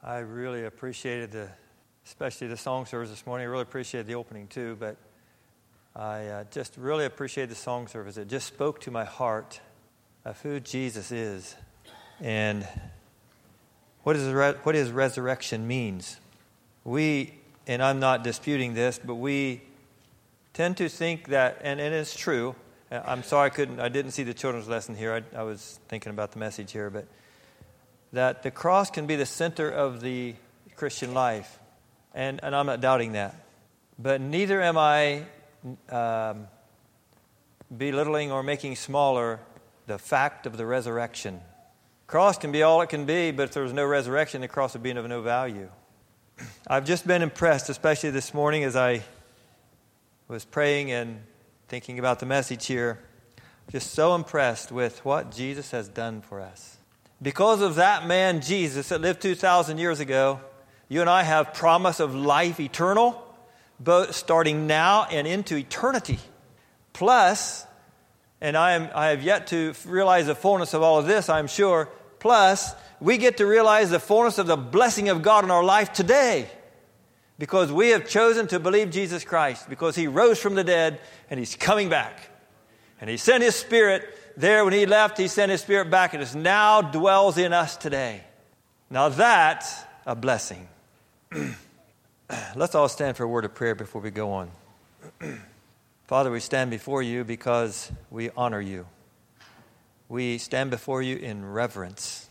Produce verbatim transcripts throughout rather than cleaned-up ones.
I really appreciated the, especially the song service this morning. I really appreciated the opening too, but I uh, just really appreciated the song service. It just spoke to my heart of who Jesus is and what is re- what his resurrection means. We, and I'm not disputing this, but we tend to think that, and, and it's true. I'm sorry I couldn't, I didn't see the children's lesson here. I, I was thinking about the message here, but that the cross can be the center of the Christian life. And, and I'm not doubting that. But neither am I um, belittling or making smaller the fact of the resurrection. Cross can be all it can be, but if there was no resurrection, the cross would be of no value. I've just been impressed, especially this morning as I was praying and thinking about the message here, just so impressed with what Jesus has done for us. Because of that man, Jesus, that lived two thousand years ago, you and I have promise of life eternal, both starting now and into eternity. Plus, and I am I have yet to realize the fullness of all of this, I'm sure, plus, we get to realize the fullness of the blessing of God in our life today. Because we have chosen to believe Jesus Christ, because He rose from the dead and He's coming back. And He sent His Spirit there when He left. He sent His Spirit back, and it now dwells in us today. Now that's a blessing. Let's all stand for a word of prayer before we go on. Father, we stand before You because we honor You. We stand before You in reverence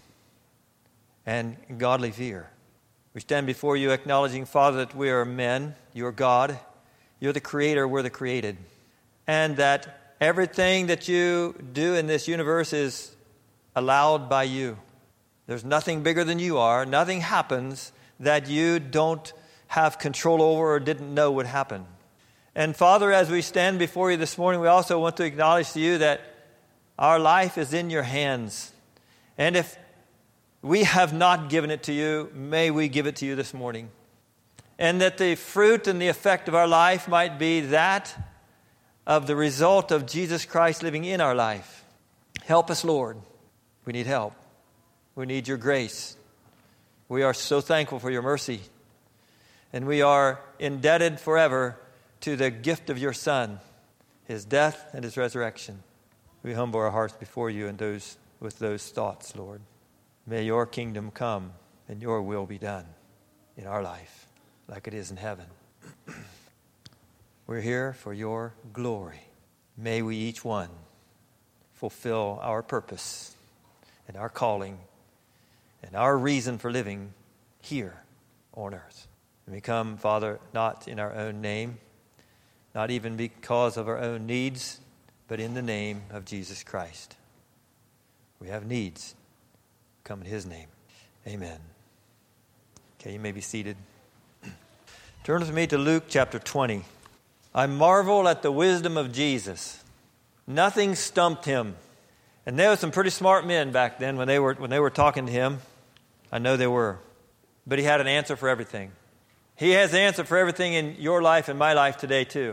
and godly fear. We stand before You acknowledging, Father, that we are men. You're God. You're the Creator. We're the created. And that everything that You do in this universe is allowed by You. There's nothing bigger than You are. Nothing happens that You don't have control over or didn't know would happen. And Father, as we stand before You this morning, we also want to acknowledge to You that our life is in Your hands. And if we have not given it to You, may we give it to You this morning. And that the fruit and the effect of our life might be that of the result of Jesus Christ living in our life. Help us, Lord. We need help. We need Your grace. We are so thankful for Your mercy. And we are indebted forever to the gift of Your Son, His death and His resurrection. We humble our hearts before You and those with those thoughts, Lord. May Your kingdom come and Your will be done in our life like it is in heaven. We're here for Your glory. May we each one fulfill our purpose and our calling and our reason for living here on earth. And we come, Father, not in our own name, not even because of our own needs, but in the name of Jesus Christ. We have needs. Come in His name. Amen. Okay, you may be seated. Turn with me to Luke chapter twenty. I marvel at the wisdom of Jesus. Nothing stumped Him. And there were some pretty smart men back then when they were when they were talking to Him. I know they were. But He had an answer for everything. He has an answer for everything in your life and my life today too.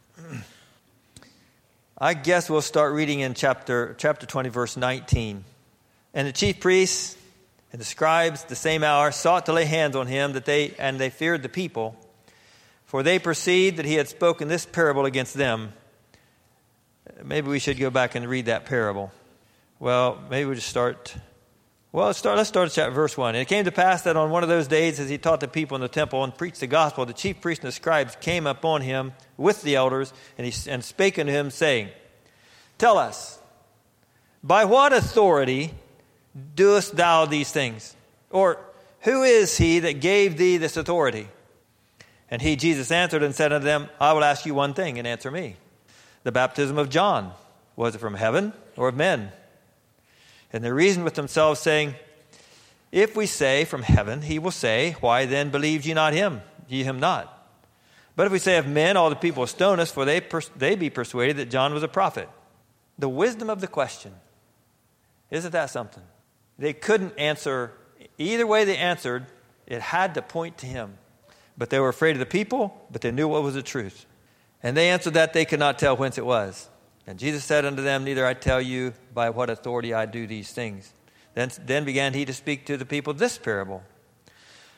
I guess we'll start reading in chapter chapter twenty, verse nineteen. And the chief priests and the scribes the same hour sought to lay hands on Him, that they and they feared the people, for they perceived that He had spoken this parable against them. Maybe we should go back and read that parable. Well, maybe we'll just start. Well, let's start, let's start at verse one. And it came to pass that on one of those days, as He taught the people in the temple and preached the gospel, the chief priests and the scribes came upon Him with the elders, and he and spake unto Him, saying, Tell us, by what authority doest Thou these things? Or who is He that gave Thee this authority? And He, Jesus, answered and said unto them, I will ask you one thing, and answer me. The baptism of John, was it from heaven or of men? And they reasoned with themselves, saying, If we say from heaven, He will say, Why then believed ye not Him? Ye Him not. But if we say of men, all the people will stone us, for they pers- they be persuaded that John was a prophet. The wisdom of the question. Isn't that something? They couldn't answer. Either way they answered, it had to point to Him. But they were afraid of the people, but they knew what was the truth. And they answered that they could not tell whence it was. And Jesus said unto them, Neither I tell you by what authority I do these things. Then, then began He to speak to the people this parable.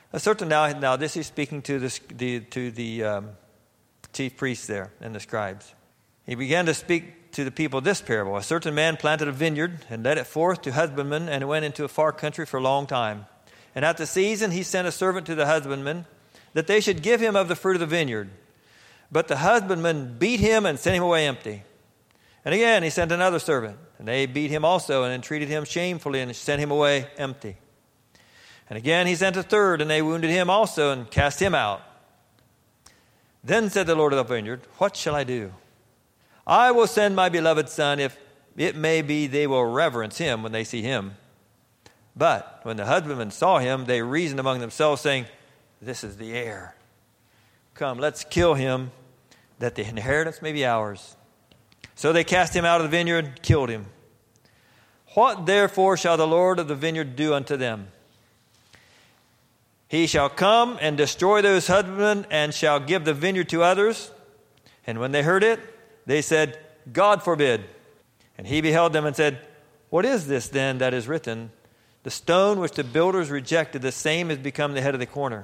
A certain now, now this is speaking to the, the, to the um, chief priests there and the scribes. He began to speak to the people this parable. A certain man planted a vineyard and led it forth to husbandmen and went into a far country for a long time. And at the season he sent a servant to the husbandmen that they should give him of the fruit of the vineyard. But the husbandman beat him and sent him away empty. And again he sent another servant, and they beat him also and entreated him shamefully and sent him away empty. And again he sent a third, and they wounded him also and cast him out. Then said the Lord of the vineyard, what shall I do? I will send my beloved son, if it may be they will reverence him when they see him. But when the husbandmen saw him, they reasoned among themselves, saying, this is the heir. Come, let's kill him, that the inheritance may be ours. So they cast him out of the vineyard and killed him. What therefore shall the Lord of the vineyard do unto them? He shall come and destroy those husbandmen and shall give the vineyard to others. And when they heard it, they said, God forbid. And he beheld them and said, what is this then that is written? The stone which the builders rejected, the same has become the head of the corner.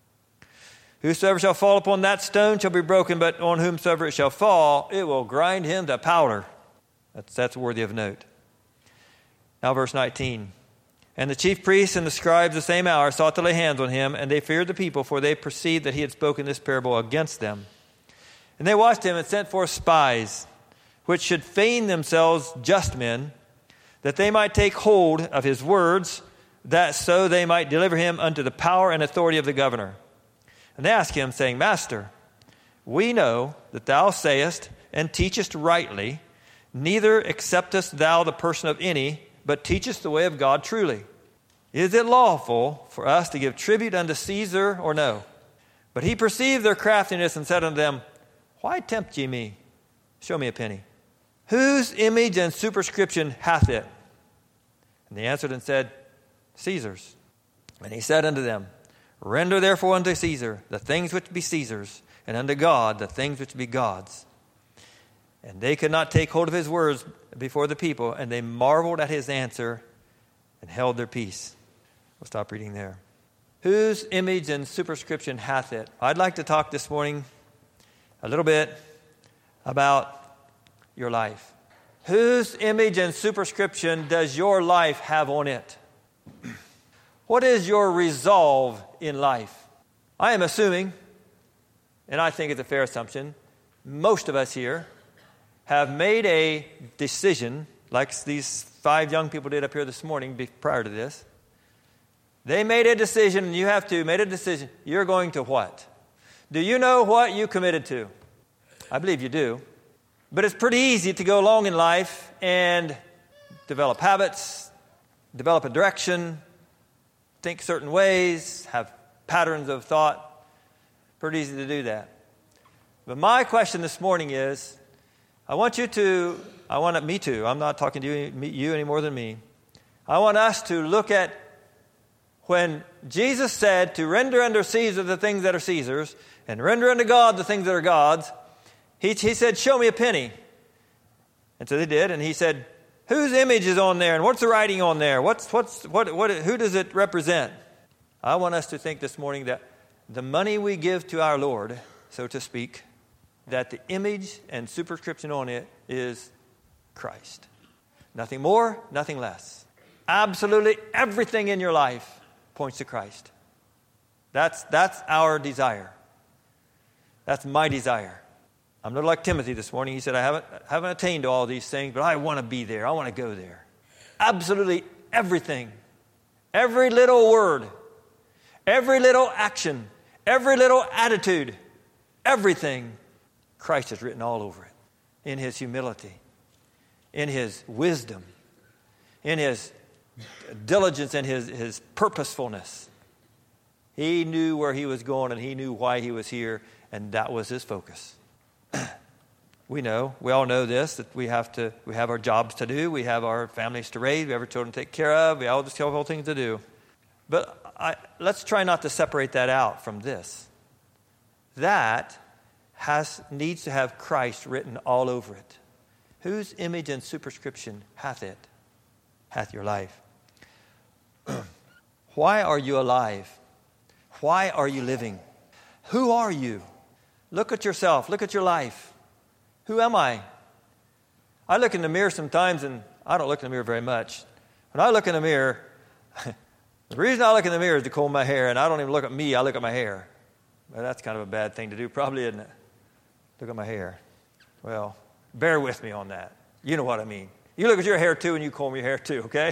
Whosoever shall fall upon that stone shall be broken, but on whomsoever it shall fall, it will grind him to powder. That's, that's worthy of note. Now verse nineteen. And the chief priests and the scribes the same hour sought to lay hands on him, and they feared the people, for they perceived that he had spoken this parable against them. And they watched him and sent forth spies, which should feign themselves just men, that they might take hold of his words, that so they might deliver him unto the power and authority of the governor. And they asked him, saying, Master, we know that thou sayest and teachest rightly, neither acceptest thou the person of any, but teachest the way of God truly. Is it lawful for us to give tribute unto Caesar or no? But he perceived their craftiness and said unto them, why tempt ye me? Show me a penny. Whose image and superscription hath it? And they answered and said, Caesar's. And he said unto them, render therefore unto Caesar the things which be Caesar's, and unto God the things which be God's. And they could not take hold of his words before the people, and they marveled at his answer and held their peace. We'll stop reading there. Whose image and superscription hath it? I'd like to talk this morning a little bit about your life. Whose image and superscription does your life have on it? What is your resolve in life? I am assuming, and I think it's a fair assumption, most of us here have made a decision, like these five young people did up here this morning prior to this. They made a decision, and you have to made a decision. You're going to what? Do you know what you committed to? I believe you do. But it's pretty easy to go along in life and develop habits, develop a direction, think certain ways, have patterns of thought. Pretty easy to do that. But my question this morning is, I want you to, I want me to, I'm not talking to you, you any more than me. I want us to look at when Jesus said to render unto Caesar the things that are Caesar's and render unto God the things that are God's. He, he said, show me a penny. And so they did, and he said, whose image is on there, and what's the writing on there? What's, what's, what, what, who does it represent? I want us to think this morning that the money we give to our Lord, so to speak, that the image and superscription on it is Christ. Nothing more, nothing less. Absolutely everything in your life points to Christ. That's, that's our desire. That's my desire. I'm not like Timothy this morning. He said, I haven't, haven't attained to all these things, but I want to be there. I want to go there. Absolutely everything. Every little word. Every little action. Every little attitude. Everything. Christ has written all over it. In his humility. In his wisdom. In his diligence and his, his purposefulness. He knew where he was going and he knew why he was here, and that was his focus. We know, we all know this, that we have to, we have our jobs to do, we have our families to raise, we have our children to take care of, we all just have all things to do. But I, let's try not to separate that out from this. That has needs to have Christ written all over it. Whose image and superscription hath it? Hath your life. Why are you alive? Why are you living? Who are you? Look at yourself. Look at your life. Who am I? I look in the mirror sometimes, and I don't look in the mirror very much. When I look in the mirror, the reason I look in the mirror is to comb my hair, and I don't even look at me, I look at my hair. Well, that's kind of a bad thing to do, probably, isn't it? Look at my hair. Well, bear with me on that. You know what I mean. You look at your hair, too, and you comb your hair, too, okay?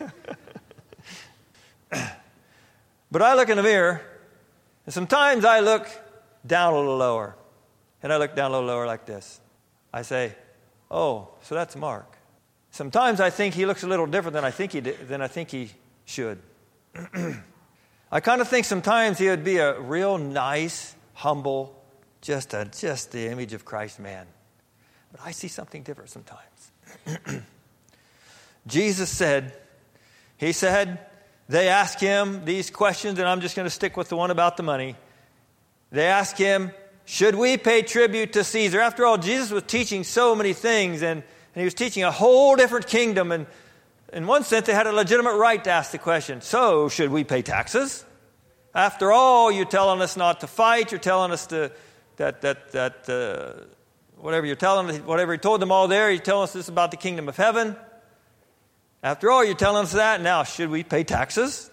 But I look in the mirror, and sometimes I look down a little lower, and I look down a little lower like this. I say, oh, so that's Mark. Sometimes I think he looks a little different than I think he did, than I think he should. I kind of think sometimes he would be a real nice, humble, just a just the image of Christ man. But I see something different sometimes. Jesus said, he said, they asked him these questions, and I'm just going to stick with the one about the money. They asked him, should we pay tribute to Caesar? After all, Jesus was teaching so many things, and, and he was teaching a whole different kingdom. And in one sense, they had a legitimate right to ask the question, so should we pay taxes? After all, you're telling us not to fight. You're telling us to, that, that, that uh, whatever you're telling, whatever he told them all there, you're telling us this about the kingdom of heaven. After all, you're telling us that. Now, should we pay taxes?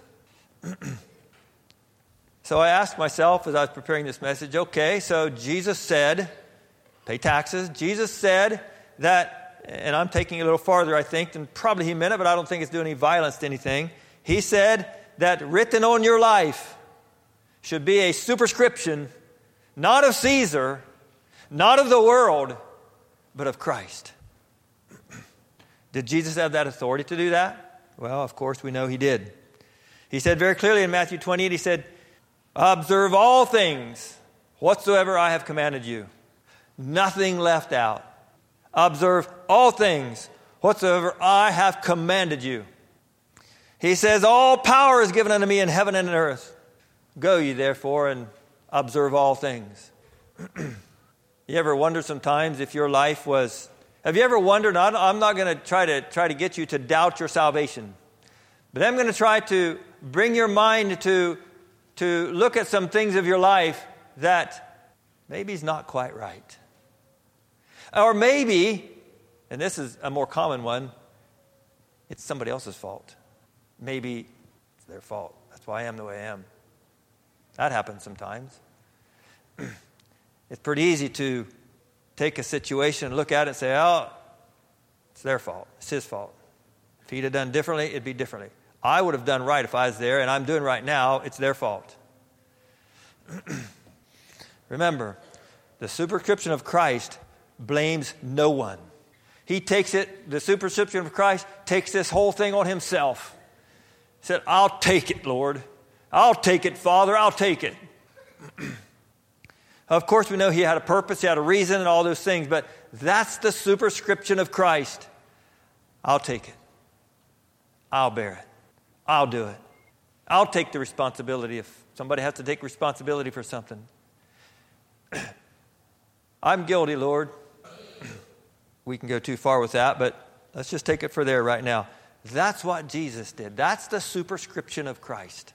So I asked myself as I was preparing this message, okay, so Jesus said, pay taxes. Jesus said that, and I'm taking it a little farther, I think, than probably he meant it, but I don't think it's doing any violence to anything. He said that written on your life should be a superscription, not of Caesar, not of the world, but of Christ. Did Jesus have that authority to do that? Well, of course, we know he did. He said very clearly in Matthew twenty-eight, he said, observe all things whatsoever I have commanded you. Nothing left out. Observe all things whatsoever I have commanded you. He says, all power is given unto me in heaven and in earth. Go ye therefore and observe all things. You ever wonder sometimes if your life was... Have you ever wondered, I'm not going to try to try to get you to doubt your salvation, but I'm going to try to bring your mind to, to look at some things of your life that maybe is not quite right. Or maybe, and this is a more common one, it's somebody else's fault. Maybe it's their fault. That's why I am the way I am. That happens sometimes. It's pretty easy to take a situation and look at it and say, oh, it's their fault. It's his fault. If he'd have done differently, it'd be differently. I would have done right if I was there, and I'm doing right now. It's their fault. Remember, the superscription of Christ blames no one. He takes it, the superscription of Christ takes this whole thing on himself. He said, I'll take it, Lord. I'll take it, Father. I'll take it. Of course, we know he had a purpose, he had a reason, and all those things, but that's the superscription of Christ. I'll take it. I'll bear it. I'll do it. I'll take the responsibility if somebody has to take responsibility for something. I'm guilty, Lord. We can go too far with that, but let's just take it for there right now. That's what Jesus did. That's the superscription of Christ.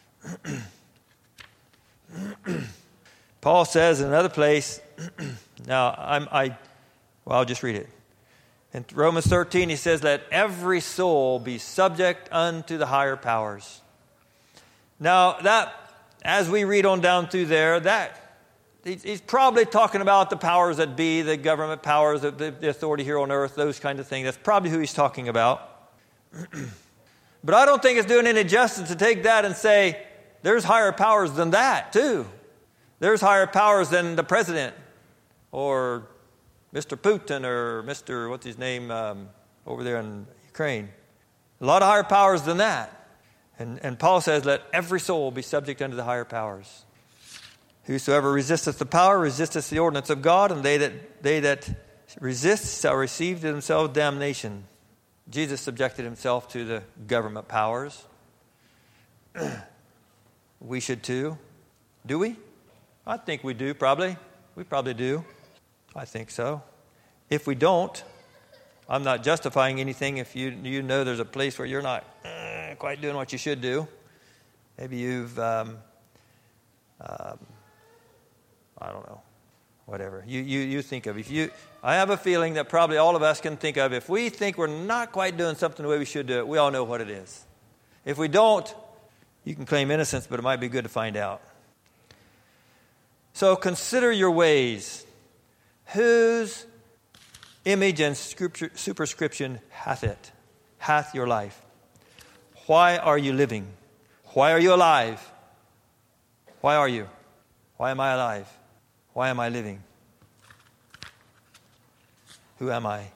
Paul says in another place, now I'm, I, well, I'll just read it. In Romans thirteen, he says, let every soul be subject unto the higher powers. Now that, as we read on down through there, that he's probably talking about the powers that be, the government powers, the, the authority here on earth, those kind of things. That's probably who he's talking about. But I don't think it's doing any justice to take that and say, there's higher powers than that, too. There's higher powers than the president or Mister Putin or Mister what's his name um, over there in Ukraine. A lot of higher powers than that. And, and Paul says, let every soul be subject unto the higher powers. Whosoever resisteth the power resisteth the ordinance of God, and they that they that resist shall receive to themselves damnation. Jesus subjected himself to the government powers. We should too. Do we? I think we do, probably. We probably do. I think so. If we don't, I'm not justifying anything if you you know there's a place where you're not uh, quite doing what you should do. Maybe you've um, um, I don't know, whatever. You, you, you think of. If you, I have a feeling that probably all of us can think of, if we think we're not quite doing something the way we should do it, we all know what it is. If we don't, you can claim innocence, but it might be good to find out. So consider your ways. Whose image and scripture, superscription hath it? Hath your life? Why are you living? Why are you alive? Why are you? Why am I alive? Why am I living? Who am I?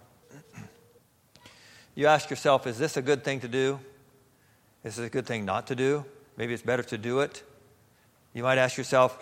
You ask yourself, is this a good thing to do? Is this a good thing not to do? Maybe it's better to do it. You might ask yourself,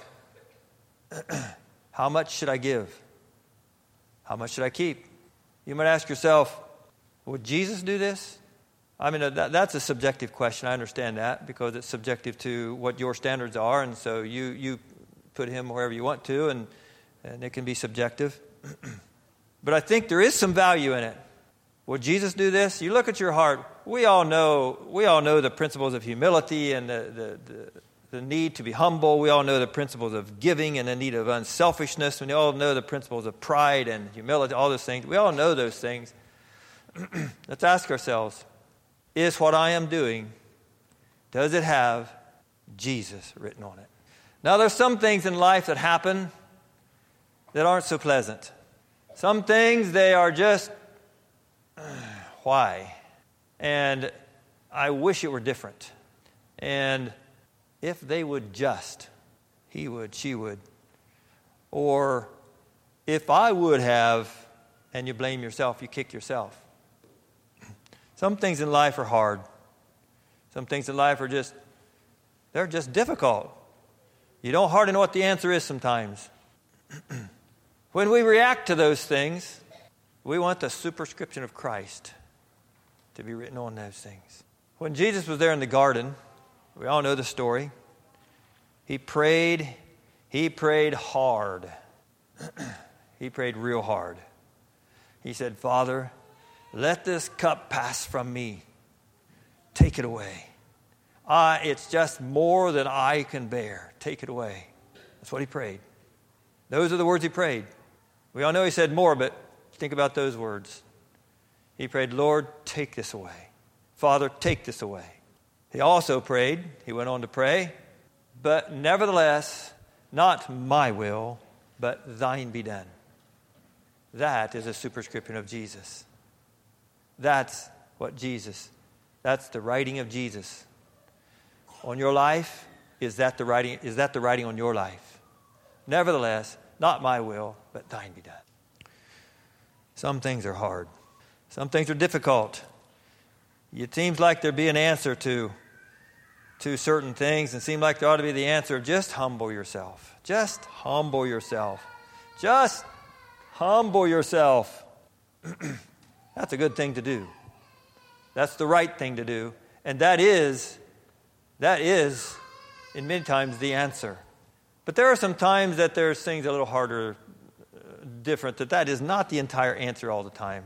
how much should I give? How much should I keep? You might ask yourself, would Jesus do this? I mean, that, that's a subjective question. I understand that because it's subjective to what your standards are, and so you you put him wherever you want to, and, and it can be subjective. But I think there is some value in it. Would Jesus do this? You look at your heart. We all know we all know the principles of humility and the, the, the, the need to be humble. We all know the principles of giving and the need of unselfishness. We all know the principles of pride and humility, all those things. We all know those things. Let's ask ourselves, is what I am doing, does it have Jesus written on it? Now, there's some things in life that happen that aren't so pleasant. Some things, they are just, uh, why? And I wish it were different. And if they would just, he would, she would. Or if I would have, and you blame yourself, you kick yourself. Some things in life are hard. Some things in life are just, they're just difficult. You don't hardly know what the answer is sometimes. When we react to those things, we want the superscription of Christ to be written on those things. When Jesus was there in the garden, we all know the story. He prayed, he prayed hard. He prayed real hard. He said, Father, let this cup pass from me. Take it away. Uh, it's just more than I can bear. Take it away. That's what he prayed. Those are the words he prayed. We all know he said more, but think about those words. He prayed, Lord, take this away. Father, take this away. He also prayed, he went on to pray, but nevertheless, not my will, but thine be done. That is a superscription of Jesus. That's what Jesus, that's the writing of Jesus. On your life, is that the writing, is that the writing on your life? Nevertheless, not my will, but thine be done. Some things are hard. Some things are difficult. It seems like there'd be an answer to, to certain things, and it seems like there ought to be the answer, just humble yourself. Just humble yourself. Just humble yourself. That's a good thing to do. That's the right thing to do. And that is, that is, in many times, the answer. But there are some times that there's things a little harder, uh, different, that that is not the entire answer all the time.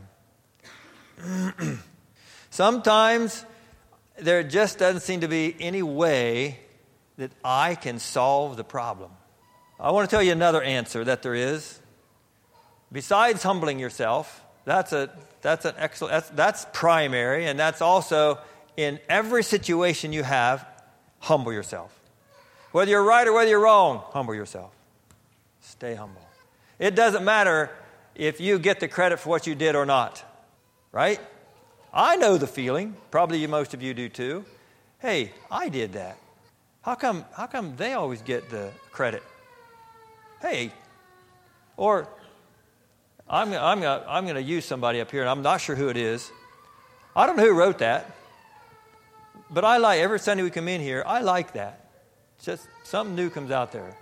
Sometimes there just doesn't seem to be any way that I can solve the problem. I want to tell you another answer that there is. Besides humbling yourself, that's a that's an excellent that's, that's primary, and that's also in every situation you have, humble yourself. Whether you're right or whether you're wrong, humble yourself. Stay humble. It doesn't matter if you get the credit for what you did or not, right? I know the feeling. Probably most of you do too. Hey, I did that. How come? How come they always get the credit? Hey, or I'm I'm I'm going to use somebody up here, and I'm not sure who it is. I don't know who wrote that, but I like every Sunday we come in here. I like that. It's just something new comes out there.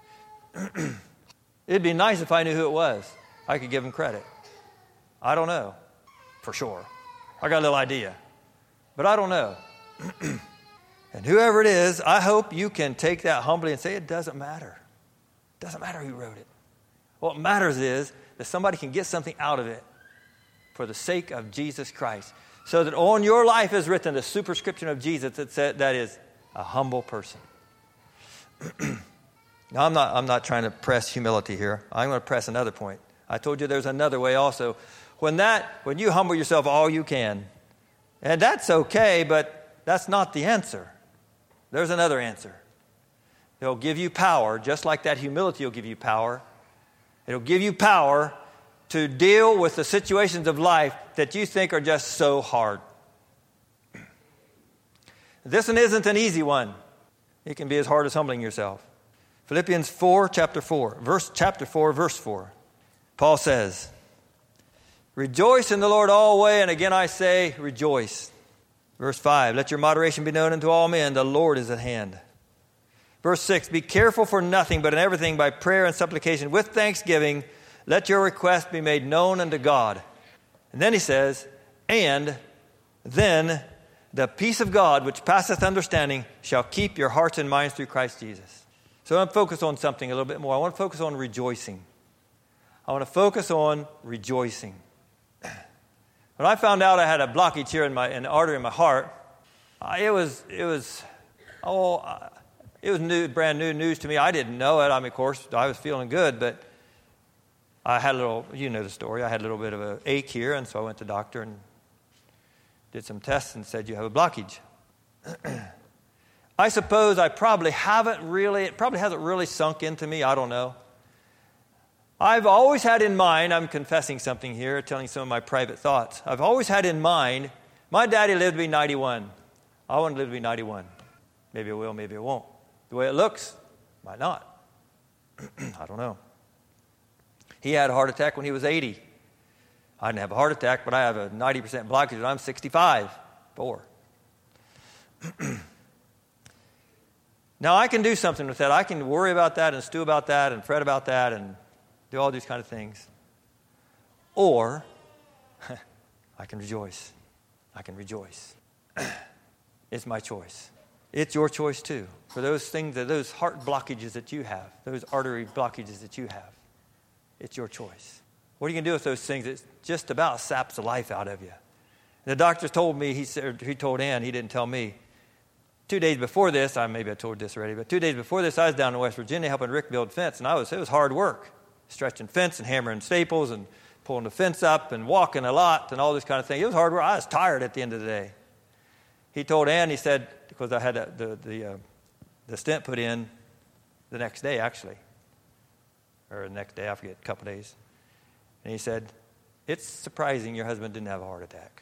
It'd be nice if I knew who it was. I could give them credit. I don't know for sure. I got a little idea, but I don't know. And whoever it is, I hope you can take that humbly and say, it doesn't matter. It doesn't matter who wrote it. What matters is that somebody can get something out of it for the sake of Jesus Christ. So that on your life is written the superscription of Jesus that said that is a humble person. Now, I'm not, I'm not trying to press humility here. I'm going to press another point. I told you there's another way also. When that, when you humble yourself all you can, and that's okay, but that's not the answer. There's another answer. It'll give you power, just like that humility will give you power. It'll give you power to deal with the situations of life that you think are just so hard. This one isn't an easy one. It can be as hard as humbling yourself. Philippians four, chapter four, verse chapter four, verse four. Paul says, rejoice in the Lord always, and again I say, rejoice. Verse five, let your moderation be known unto all men, the Lord is at hand. Verse six, be careful for nothing, but in everything by prayer and supplication with thanksgiving, let your request be made known unto God. And then he says, and then the peace of God, which passeth understanding, shall keep your hearts and minds through Christ Jesus. So I want to focus on something a little bit more. I want to focus on rejoicing. I want to focus on rejoicing. When I found out I had a blockage here in my in the artery in my heart, uh, it was it was oh uh, it was new, brand new news to me. I didn't know it. I mean, of course, I was feeling good, but I had a little. You know the story. I had a little bit of an ache here, and so I went to the doctor and did some tests and said you have a blockage. I suppose I probably haven't really, it probably hasn't really sunk into me. I don't know. I've always had in mind, I'm confessing something here, telling some of my private thoughts. I've always had in mind, my daddy lived to be ninety-one. I want to live to be ninety-one. Maybe I will, maybe I won't. The way it looks, might not. I don't know. He had a heart attack when he was eighty. I didn't have a heart attack, but I have a ninety percent blockage and I'm sixty-five, four. Now, I can do something with that. I can worry about that and stew about that and fret about that and do all these kind of things. Or I can rejoice. I can rejoice. It's my choice. It's your choice too. For those things, those heart blockages that you have, those artery blockages that you have, it's your choice. What are you going to do with those things that just about saps the life out of you? The doctor told me, he said, he told Ann, he didn't tell me. Two days before this, I maybe I told this already, but two days before this, I was down in West Virginia helping Rick build fence, and I was it was hard work, stretching fence and hammering staples and pulling the fence up and walking a lot and all this kind of thing. It was hard work. I was tired at the end of the day. He told Ann, he said, because I had a, the the uh, the stent put in the next day actually, or the next day, I forget, a couple days, and he said, "It's surprising your husband didn't have a heart attack."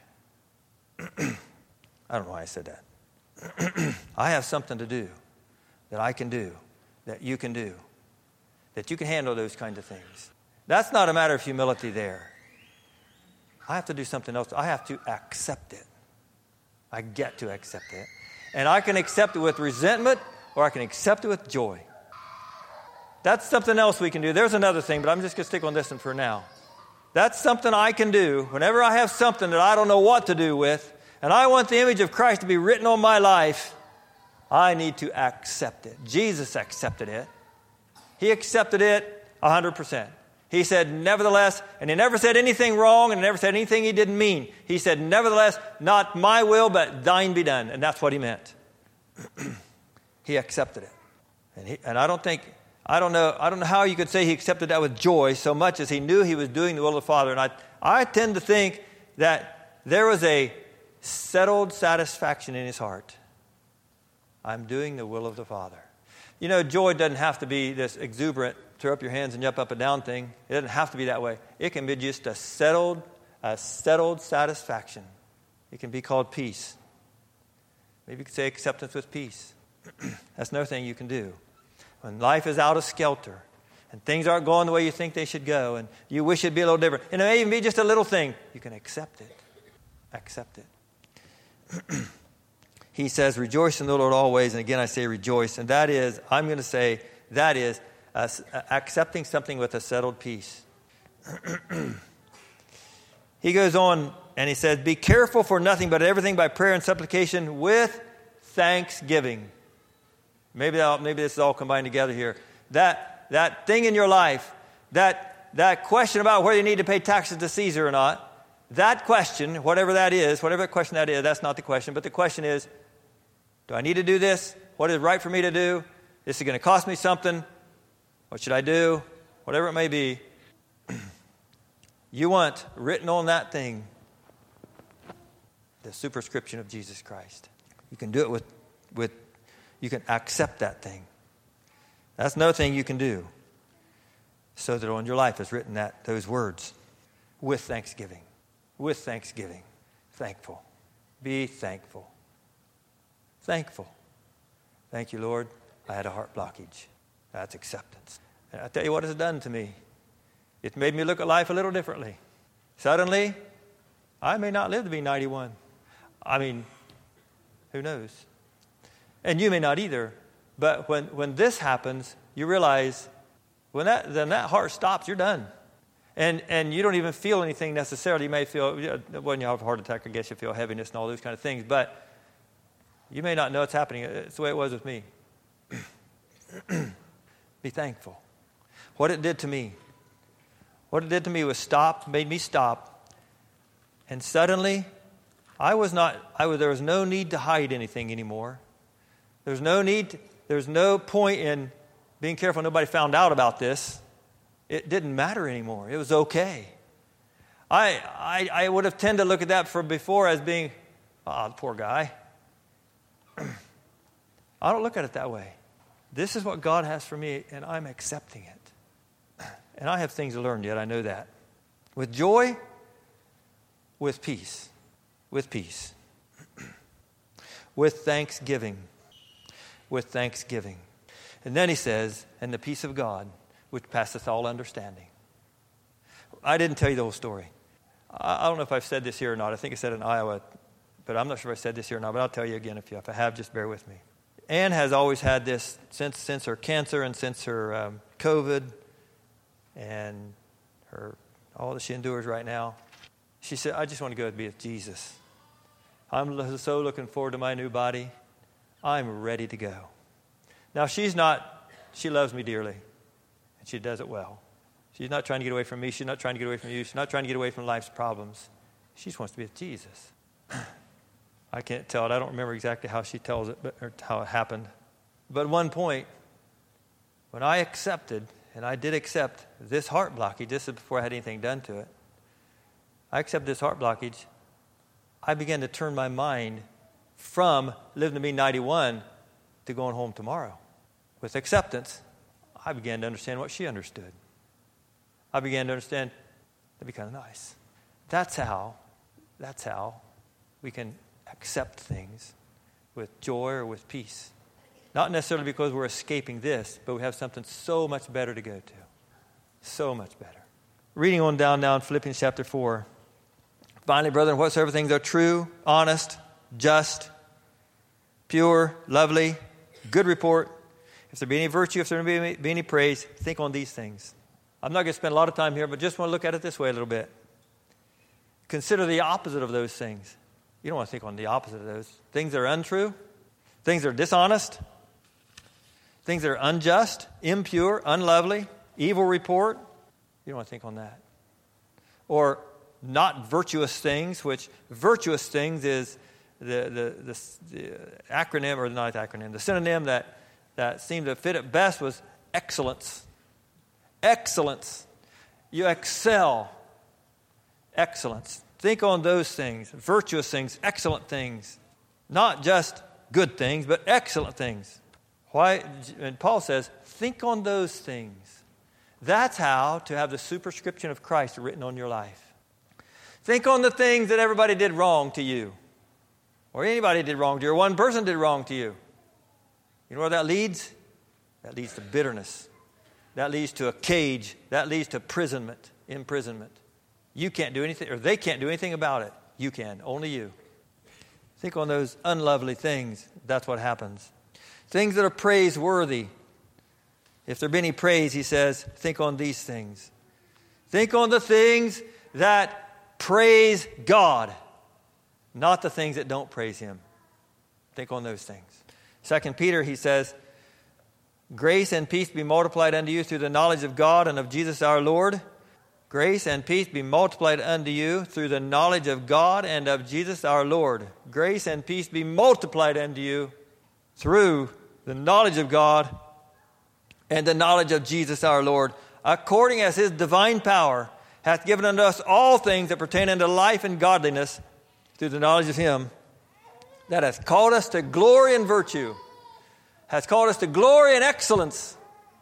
I don't know why I said that. I have something to do that I can do, that you can do, that you can handle those kinds of things. That's not a matter of humility there. I have to do something else. I have to accept it. I get to accept it. And I can accept it with resentment or I can accept it with joy. That's something else we can do. There's another thing, but I'm just going to stick on this one for now. That's something I can do whenever I have something that I don't know what to do with, and I want the image of Christ to be written on my life, I need to accept it. Jesus accepted it. He accepted it one hundred percent. He said, nevertheless, and he never said anything wrong and never said anything he didn't mean. He said, nevertheless, not my will, but thine be done. And that's what he meant. He accepted it. And, he, and I don't think, I don't know, I don't know how you could say he accepted that with joy so much as he knew he was doing the will of the Father. And I, I tend to think that there was a settled satisfaction in his heart. I'm doing the will of the Father. You know, joy doesn't have to be this exuberant, throw up your hands and jump up and down thing. It doesn't have to be that way. It can be just a settled, a settled satisfaction. It can be called peace. Maybe you could say acceptance with peace. That's another thing you can do. When life is out of skelter and things aren't going the way you think they should go and you wish it'd be a little different, and it may even be just a little thing, you can accept it. Accept it. He says, rejoice in the Lord always. And again, I say rejoice. And that is, I'm going to say, that is uh, accepting something with a settled peace. He goes on and he says, be careful for nothing but everything by prayer and supplication with thanksgiving. Maybe that, maybe this is all combined together here. That that thing in your life, that that question about whether you need to pay taxes to Caesar or not, that question, whatever that is, whatever question that is, that's not the question. But the question is, do I need to do this? What is right for me to do? This is going to cost me something. What should I do? Whatever it may be, you want written on that thing the superscription of Jesus Christ. You can do it with, with you can accept that thing. That's another thing you can do, so that on your life is written that those words, with thanksgiving, with thanksgiving, thankful. Be thankful. Thankful. Thank you, Lord. I had a heart blockage. That's acceptance. And I tell you what it's done to me. It made me look at life a little differently. Suddenly, I may not live to be ninety-one. I mean, who knows? And you may not either. But when, when this happens, you realize when that then that heart stops, you're done. And and you don't even feel anything necessarily. You may feel, when you have a heart attack, I guess you feel heaviness and all those kind of things. But you may not know it's happening. It's the way it was with me. Be thankful. What it did to me. What it did to me was stop, made me stop. And suddenly, I was not, I was, there was no need to hide anything anymore. There's no need, to, there's no point in being careful nobody found out about this. It didn't matter anymore. It was okay. I, I, I would have tended to look at that for before as being, ah, oh, poor guy. I don't look at it that way. This is what God has for me, and I'm accepting it. And I have things to learn yet, I know that. With joy, with peace. With peace. With thanksgiving. With thanksgiving. And then he says, and the peace of God, which passeth all understanding. I didn't tell you the whole story. I don't know if I've said this here or not. I think I said it in Iowa, but I'm not sure if I said this here or not, but I'll tell you again if, you, if I have, just bear with me. Ann has always had this since since her cancer and since her um, COVID and her all that she endures right now. She said, I just want to go and be with Jesus. I'm so looking forward to my new body. I'm ready to go. Now, she's not, she loves me dearly, and she does it well. She's not trying to get away from me. She's not trying to get away from you. She's not trying to get away from life's problems. She just wants to be with Jesus. I can't tell it. I don't remember exactly how she tells it, but, or how it happened. But at one point, when I accepted, and I did accept this heart blockage, this is before I had anything done to it, I accepted this heart blockage, I began to turn my mind from living to be ninety-one to going home tomorrow. With acceptance, I began to understand what she understood. I began to understand that'd be kind of nice. That's how, that's how we can accept things with joy or with peace. Not necessarily because we're escaping this, but we have something so much better to go to. So much better. Reading on down now in Philippians chapter four. Finally, brethren, whatsoever things are true, honest, just, pure, lovely, good report, if there be any virtue, if there be any praise, think on these things. I'm not going to spend a lot of time here, but just want to look at it this way a little bit. Consider the opposite of those things. You don't want to think on the opposite of those. Things that are untrue, things that are dishonest, things that are unjust, impure, unlovely, evil report. You don't want to think on that. Or not virtuous things, which virtuous things is the, the, the, the acronym, or not acronym, the synonym that, that seemed to fit it best was excellence. Excellence. You excel. Excellence. Think on those things, virtuous things, excellent things. Not just good things, but excellent things. Why? And Paul says, think on those things. That's how to have the superscription of Christ written on your life. Think on the things that everybody did wrong to you. Or anybody did wrong to you. Or one person did wrong to you. You know where that leads? That leads to bitterness. That leads to a cage. That leads to imprisonment. Imprisonment. You can't do anything, or they can't do anything about it. You can. Only you. Think on those unlovely things. That's what happens. Things that are praiseworthy. If there be any praise, he says, think on these things. Think on the things that praise God, not the things that don't praise Him. Think on those things. Second Peter, he says, grace and peace be multiplied unto you through the knowledge of God and of Jesus our Lord. Grace and peace be multiplied unto you through the knowledge of God and of Jesus our Lord. Grace and peace be multiplied unto you through the knowledge of God and the knowledge of Jesus our Lord, according as his divine power hath given unto us all things that pertain unto life and godliness, through the knowledge of him that hath called us to glory and virtue, has called us to glory and excellence.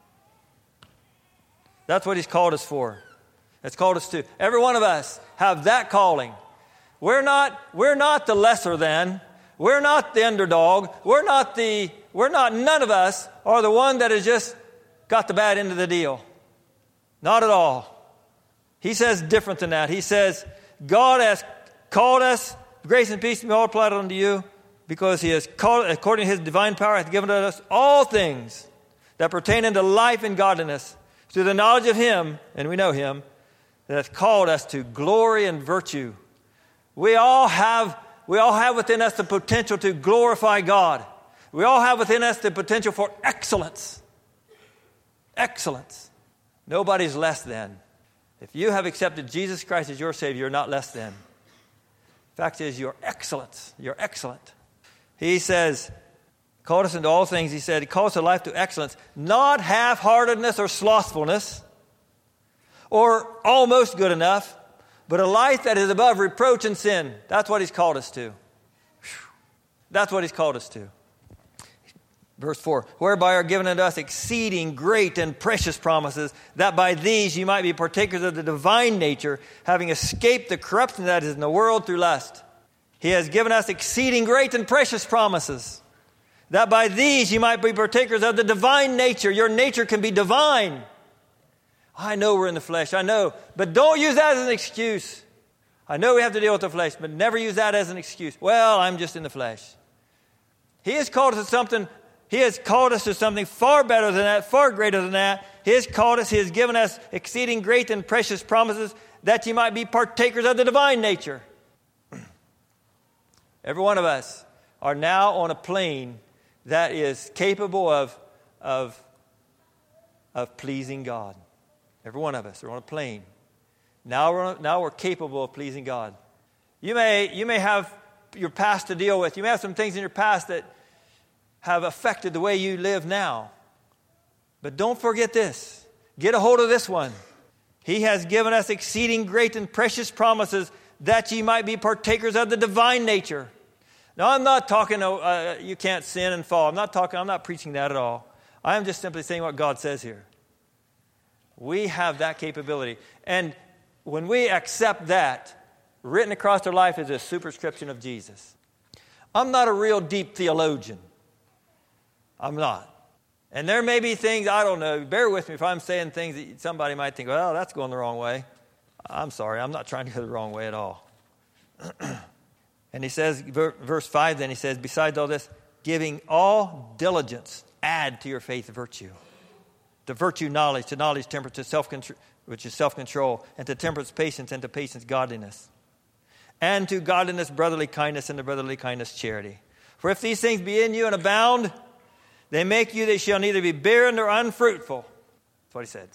That's what he's called us for. It's called us to. Every one of us have that calling. We're not, we're not the lesser than. We're not the underdog. We're not the, we're not, none of us are the one that has just got the bad end of the deal. Not at all. He says different than that. He says, God has called us, grace and peace be multiplied unto you, because he has called, according to his divine power, hath given unto us all things that pertain unto life and godliness, through the knowledge of him, and we know him, that hath called us to glory and virtue. We all have, we all have within us the potential to glorify God. We all have within us the potential for excellence. Excellence. Nobody's less than. If you have accepted Jesus Christ as your Savior, you're not less than. The fact is, you're excellent. You're excellent. He says, called us into all things. He said, he calls us to life to excellence, not half-heartedness or slothfulness, or almost good enough, but a life that is above reproach and sin. That's what he's called us to. That's what he's called us to. Verse four, whereby are given unto us exceeding great and precious promises, that by these you might be partakers of the divine nature, having escaped the corruption that is in the world through lust. He has given us exceeding great and precious promises, that by these you might be partakers of the divine nature. Your nature can be divine. I know we're in the flesh, I know, but don't use that as an excuse. I know we have to deal with the flesh, but never use that as an excuse. Well, I'm just in the flesh. He has called us to something He has called us to something far better than that, far greater than that. He has called us, he has given us exceeding great and precious promises, that you might be partakers of the divine nature. Every one of us are now on a plane that is capable of, of, of pleasing God. Every one of us are on a plane. Now we're, on, now we're capable of pleasing God. You may, you may have your past to deal with. You may have some things in your past that have affected the way you live now. But don't forget this. Get a hold of this one. He has given us exceeding great and precious promises, that ye might be partakers of the divine nature. Now, I'm not talking, uh, you can't sin and fall. I'm not talking, I'm not preaching that at all. I am just simply saying what God says here. We have that capability. And when we accept that, written across our life is a superscription of Jesus. I'm not a real deep theologian. I'm not. And there may be things, I don't know, bear with me if I'm saying things that somebody might think, well, that's going the wrong way. I'm sorry, I'm not trying to go the wrong way at all. And he says, verse five then, he says, besides all this, giving all diligence, add to your faith virtue. To virtue knowledge, to knowledge temperance, to self-control, which is self-control, and to temperance patience, and to patience godliness. And to godliness brotherly kindness, and to brotherly kindness charity. For if these things be in you and abound, they make you, they shall neither be barren nor unfruitful. That's what he said.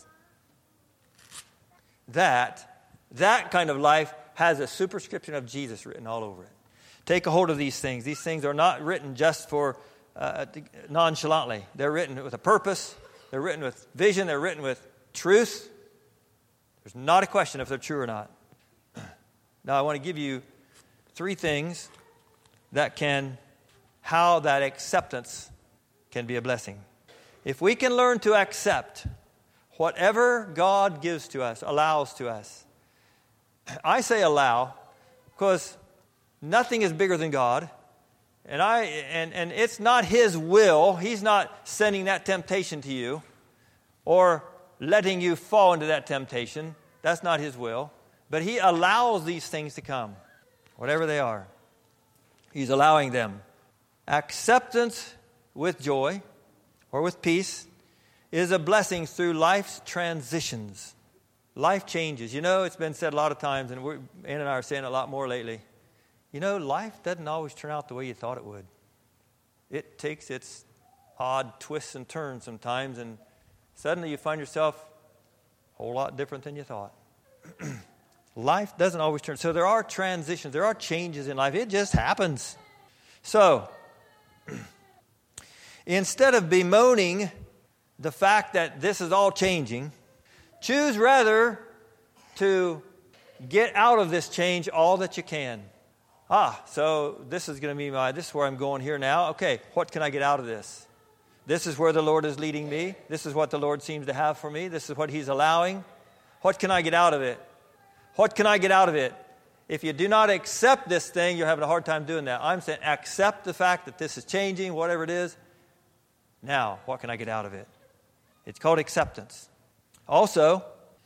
That, that kind of life has a superscription of Jesus written all over it. Take a hold of these things. These things are not written just for uh, nonchalantly. They're written with a purpose. They're written with vision. They're written with truth. There's not a question if they're true or not. Now, I want to give you three things that can, how that acceptance can be a blessing. If we can learn to accept whatever God gives to us, allows to us. I say allow because nothing is bigger than God. And I and, and it's not his will. He's not sending that temptation to you or letting you fall into that temptation. That's not his will. But he allows these things to come, whatever they are. He's allowing them. Acceptance with joy or with peace is a blessing through life's transitions. Life changes. You know, it's been said a lot of times, and we're, Ann and I are saying it a lot more lately. You know, life doesn't always turn out the way you thought it would. It takes its odd twists and turns sometimes, and suddenly you find yourself a whole lot different than you thought. Life doesn't always turn. So there are transitions. There are changes in life. It just happens. So, instead of bemoaning the fact that this is all changing. Choose rather to get out of this change all that you can. Ah, so this is going to be my, this is where I'm going here now. Okay, what can I get out of this? This is where the Lord is leading me. This is what the Lord seems to have for me. This is what He's allowing. What can I get out of it? What can I get out of it? If you do not accept this thing, you're having a hard time doing that. I'm saying accept the fact that this is changing, whatever it is. Now, what can I get out of it? It's called acceptance. Also,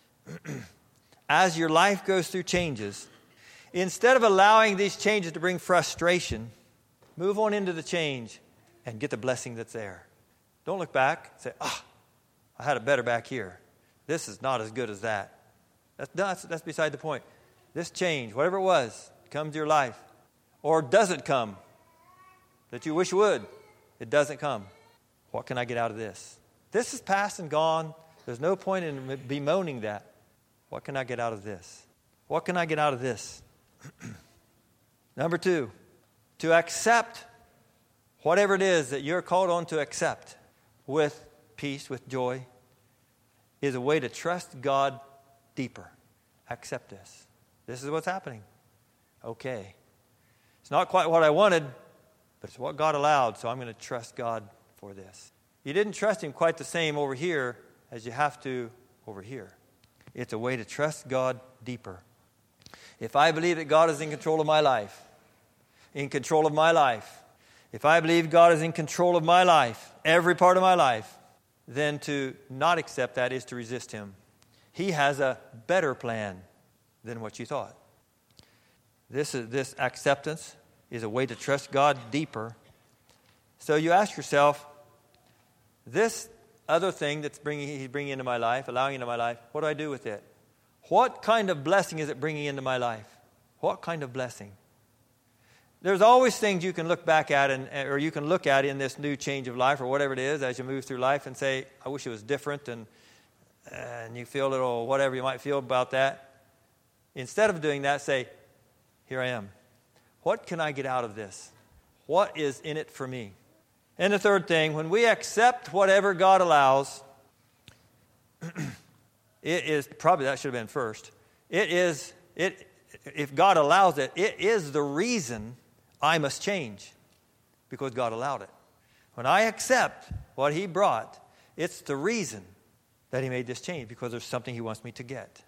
as your life goes through changes, instead of allowing these changes to bring frustration, move on into the change and get the blessing that's there. Don't look back and say, ah, I had it better back here. This is not as good as that. That's, that's, that's beside the point. This change, whatever it was, comes to your life. Or doesn't come, that you wish would. It doesn't come. What can I get out of this? This is past and gone. There's no point in bemoaning that. What can I get out of this? What can I get out of this? Number two, to accept whatever it is that you're called on to accept with peace, with joy, is a way to trust God deeper. Accept this. This is what's happening. Okay. It's not quite what I wanted, but it's what God allowed, so I'm going to trust God for this. You didn't trust Him quite the same over here as you have to over here. It's a way to trust God deeper. If I believe that God is in control of my life, in control of my life, if I believe God is in control of my life, every part of my life, then to not accept that is to resist Him. He has a better plan than what you thought. This is this acceptance is a way to trust God deeper. So you ask yourself, this other thing that's bringing He's bringing into my life, allowing into my life, what do I do with it? What kind of blessing is it bringing into my life? What kind of blessing? There's always things you can look back at, and or you can look at in this new change of life or whatever it is as you move through life and say, I wish it was different, and and you feel a little whatever you might feel about that. Instead of doing that, say, here I am. What can I get out of this? What is in it for me? And the third thing, when we accept whatever God allows, it is, probably that should have been first. It is, it if God allows it, it is the reason I must change because God allowed it. When I accept what He brought, it's the reason that He made this change because there's something He wants me to get.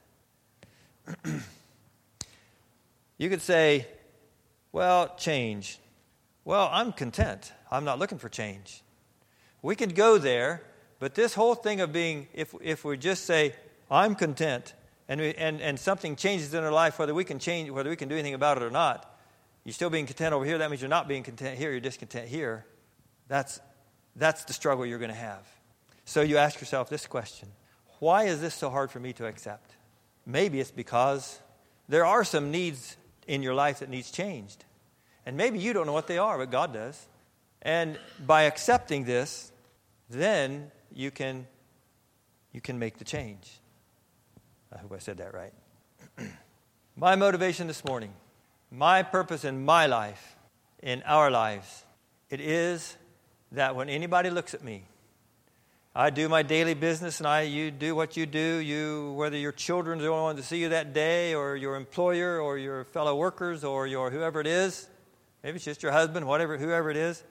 You could say, well, change. Well, I'm content. I'm not looking for change. We could go there, but this whole thing of being, if if we just say, I'm content, and we, and, and something changes in our life, whether we can change, whether we can do anything about it or not, you're still being content over here, that means you're not being content here, you're discontent here. That's, that's the struggle you're going to have. So you ask yourself this question, why is this so hard for me to accept? Maybe it's because there are some needs in your life that needs changed. And maybe you don't know what they are, but God does. And by accepting this, then you can you can make the change. I hope I said that right. My motivation this morning, my purpose in my life, in our lives, it is that when anybody looks at me, I do my daily business, and I you do what you do. You, whether your children are the only ones to see you that day, or your employer, or your fellow workers, or your whoever it is, maybe it's just your husband, whatever, whoever it is.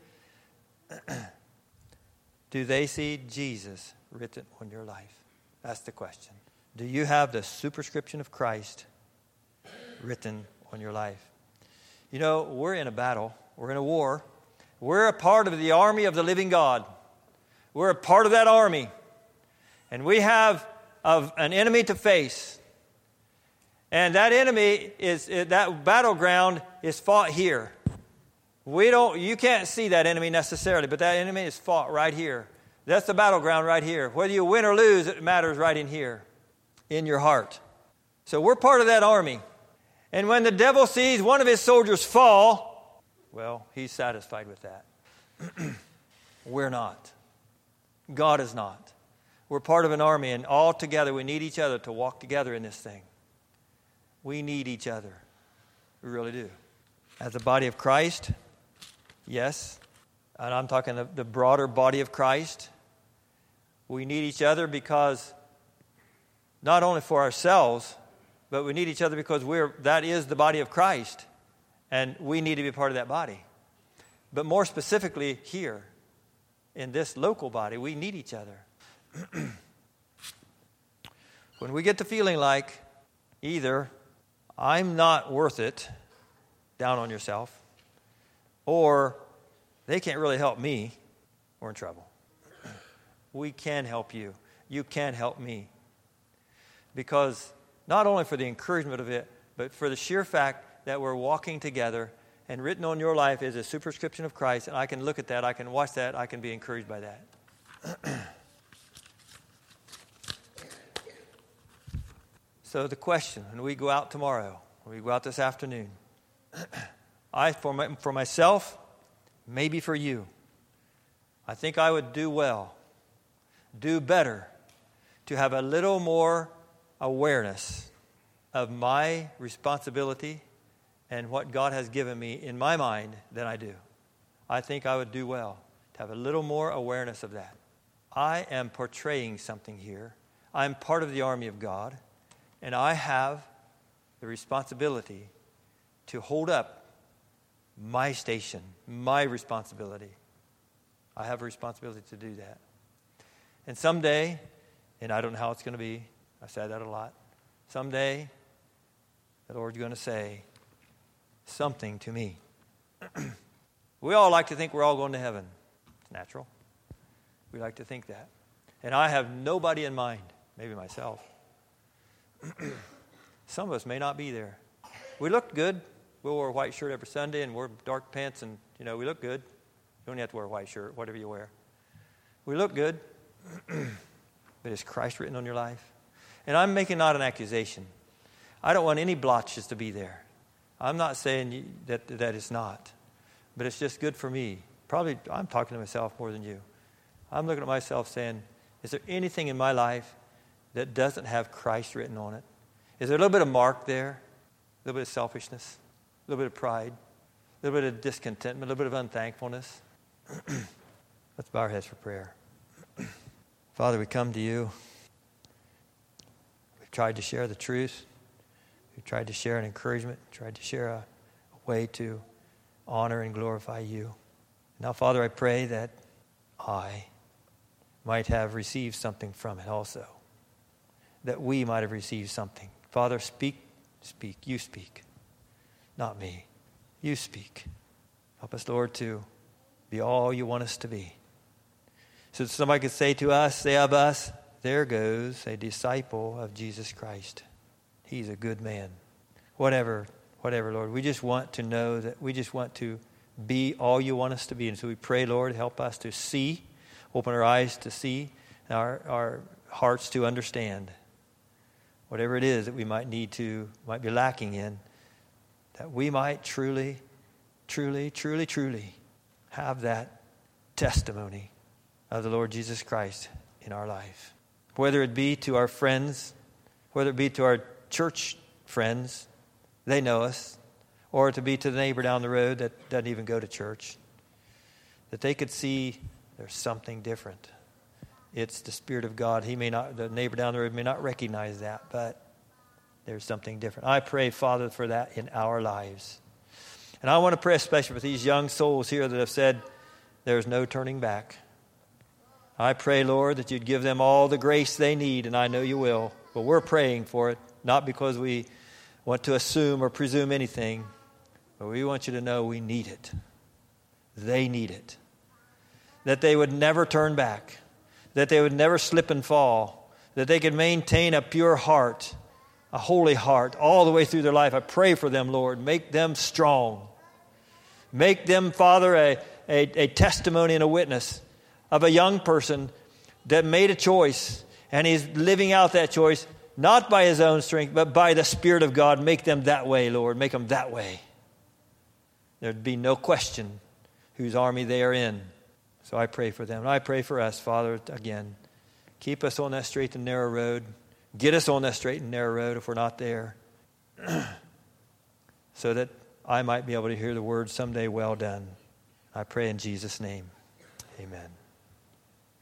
Do they see Jesus written on your life? That's the question. Do you have the superscription of Christ written on your life? You know, we're in a battle. We're in a war. We're a part of the army of the living God. We're a part of that army. And we have of an enemy to face. And that enemy is, that battleground is fought here. We don't, you can't see that enemy necessarily, but that enemy is fought right here. That's the battleground right here. Whether you win or lose, it matters right in here, in your heart. So we're part of that army. And when the devil sees one of his soldiers fall, well, he's satisfied with that. We're not. God is not. We're part of an army, and all together we need each other to walk together in this thing. We need each other. We really do. As the body of Christ, yes, and I'm talking the, the broader body of Christ, We need each other because not only for ourselves, but we need each other because we're that is the body of Christ, and we need to be part of that body. But more specifically here, in this local body, we need each other. When we get to feeling like either I'm not worth it, down on yourself, or they can't really help me, we're in trouble. We can help you. You can help me. Because not only for the encouragement of it, but for the sheer fact that we're walking together, and written on your life is a superscription of Christ, and I can look at that, I can watch that, I can be encouraged by that. So the question, when we go out tomorrow, when we go out this afternoon, I, for, my, for myself, maybe for you, I think I would do well, do better, to have a little more awareness of my responsibility and what God has given me in my mind than I do. I think I would do well to have a little more awareness of that. I am portraying something here. I'm part of the army of God, and I have the responsibility to hold up my station, my responsibility. I have a responsibility to do that. And someday, and I don't know how it's going to be, I say that a lot, someday the Lord's going to say something to me. We all like to think we're all going to heaven. It's natural. We like to think that. And I have nobody in mind, maybe myself. Some of us may not be there. We look good. We'll wear a white shirt every Sunday and wear dark pants, and, you know, we look good. You don't have to wear a white shirt, whatever you wear. We look good. But is Christ written on your life? And I'm making not an accusation. I don't want any blotches to be there. I'm not saying that that it's not. But it's just good for me. Probably I'm talking to myself more than you. I'm looking at myself saying, is there anything in my life that doesn't have Christ written on it? Is there a little bit of mark there? A little bit of selfishness? A little bit of pride? A little bit of discontentment? A little bit of unthankfulness? Let's bow our heads for prayer. Father, we come to you. We've tried to share the truth. We've tried to share an encouragement, tried to share a, a way to honor and glorify you. Now, Father, I pray that I might have received something from it also. That we might have received something. Father, speak, speak, you speak. Not me. You speak. Help us, Lord, to be all you want us to be. So that somebody could say to us, say of us, there goes a disciple of Jesus Christ. He's a good man. Whatever, whatever, Lord. We just want to know that we just want to be all you want us to be. And so we pray, Lord, help us to see, open our eyes to see, and our, our hearts to understand. Whatever it is that we might need to, might be lacking in, that we might truly, truly, truly, truly have that testimony of the Lord Jesus Christ in our life. Whether it be to our friends, whether it be to our church friends, they know us, or to be to the neighbor down the road that doesn't even go to church, that they could see there's something different. It's the Spirit of God. He may not, the neighbor down the road may not recognize that, but there's something different. I pray, Father, for that in our lives. And I want to pray especially for these young souls here that have said there's no turning back. I pray, Lord, that you'd give them all the grace they need, and I know you will. But we're praying for it, not because we want to assume or presume anything, but we want you to know we need it. They need it. That they would never turn back. That they would never slip and fall. That they could maintain a pure heart, a holy heart, all the way through their life. I pray for them, Lord. Make them strong. Make them, Father, a, a, a testimony and a witness of a young person that made a choice, and he's living out that choice, not by his own strength, but by the Spirit of God. Make them that way, Lord. Make them that way. There'd be no question whose army they are in. So I pray for them. And I pray for us, Father, again. Keep us on that straight and narrow road. Get us on that straight and narrow road if we're not there. So that I might be able to hear the word someday, well done. I pray in Jesus' name. Amen.